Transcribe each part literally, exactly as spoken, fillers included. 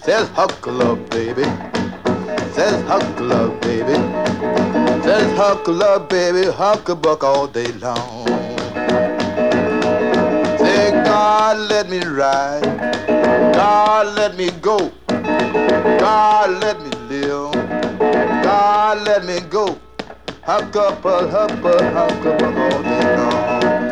Says huckle up, baby. Says huckle up, baby. Says huckle up, baby. Hucklebuck all day long. Say, God, let me ride. God, let me go. God, let me live. God, let me go. Hucklebuck, hucklebuck, hucklebuck all day long.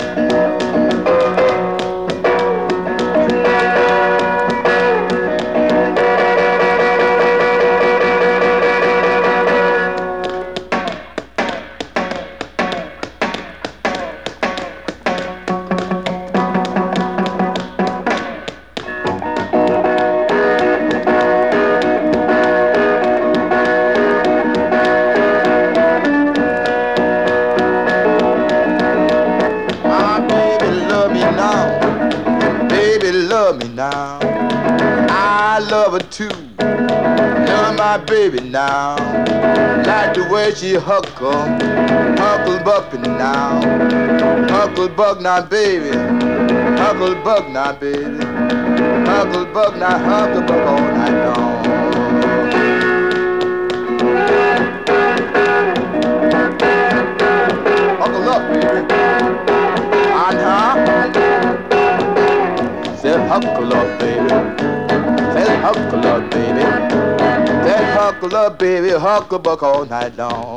Now I love her too. Love my baby now. Like the way she huckle, hucklebuck now. Hucklebuck now, baby. Hucklebuck now, baby. Hucklebuck now, hucklebuck all night long. Huckle up, baby. Uh-huh. Said huckle up, baby. Said huckle up, baby. Said huckle up, baby. Hucklebuck all night long.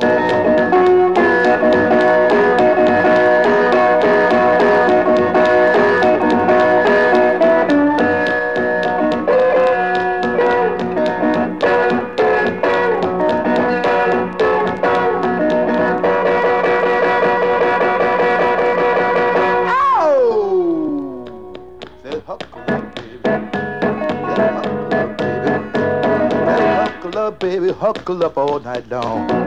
Baby, huckle up all night long.